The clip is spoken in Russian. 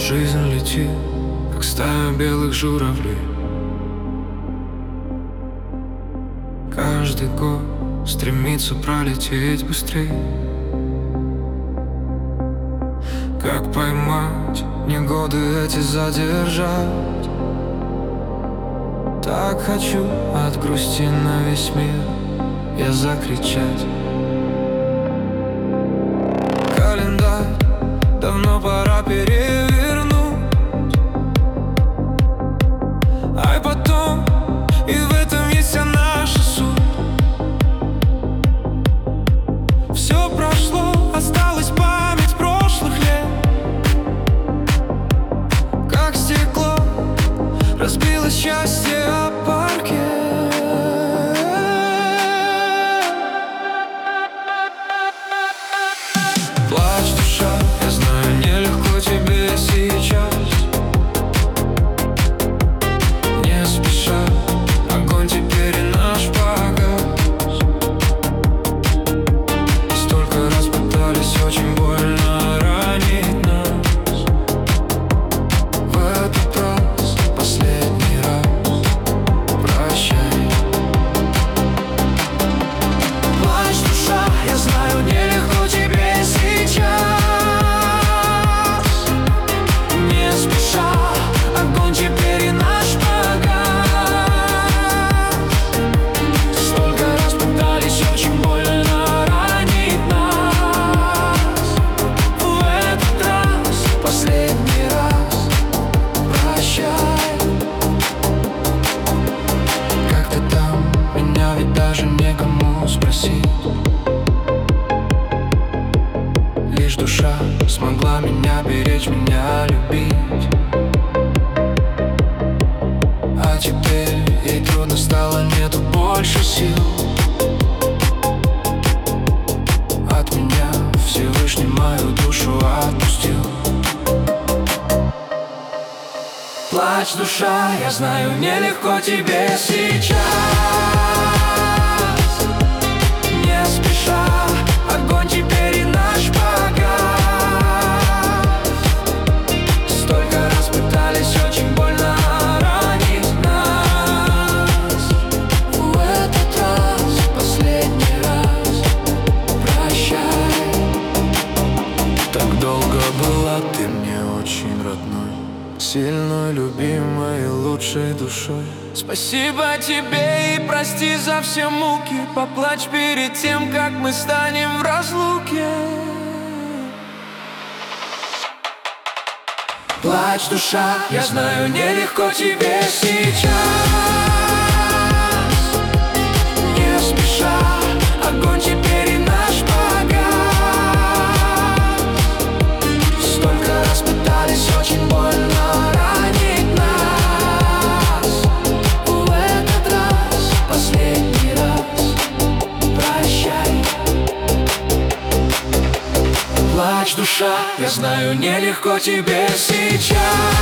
Жизнь летит, как стая белых журавлей. Каждый год стремится пролететь быстрее. Как поймать, негоды эти задержать? Так хочу от грусти на весь мир я закричать. Календарь давно пора перевернуть, а потом и в этом есть вся наша суть. Все прошло, осталась память прошлых лет. Как стекло разбилось счастье о парке. Плачь, душа, я знаю, нелегко тебе сейчас. Не спеша, огонь теперь и наш погас. Столько раз пытались очень больно ранить нас. В этот раз, последний раз, прощай. Плачь, душа, я знаю, нелегко тебе сейчас. Не спеша, огонь теперь и наш погас. Столько раз пытались очень больно ранить нас. В этот раз, последний раз, прощай. Как ты там? Меня ведь даже некому спросить. Лишь душа смогла меня беречь, меня любить. А теперь ей трудно стало, нету больше сил. От меня Всевышний мою душу отпустил. Плачь, душа, я знаю, нелегко тебе сейчас. Не спеша, огонь теперь и наш погас. Столько раз пытались очень больно ранить нас. В этот раз, последний раз, прощай. Так долго была ты мне очень родной, сильной, любимой, лучшей душой. Спасибо тебе и прости за все муки. Поплачь перед тем, как мы станем в разлуке. Плачь, душа, я знаю, нелегко тебе сейчас. Не спеша, огонь теперь и наш погас. Столько раз пытались очень больно ранить нас. В этот раз, последний раз, прощай. Плачь, душа, я знаю, нелегко тебе сейчас.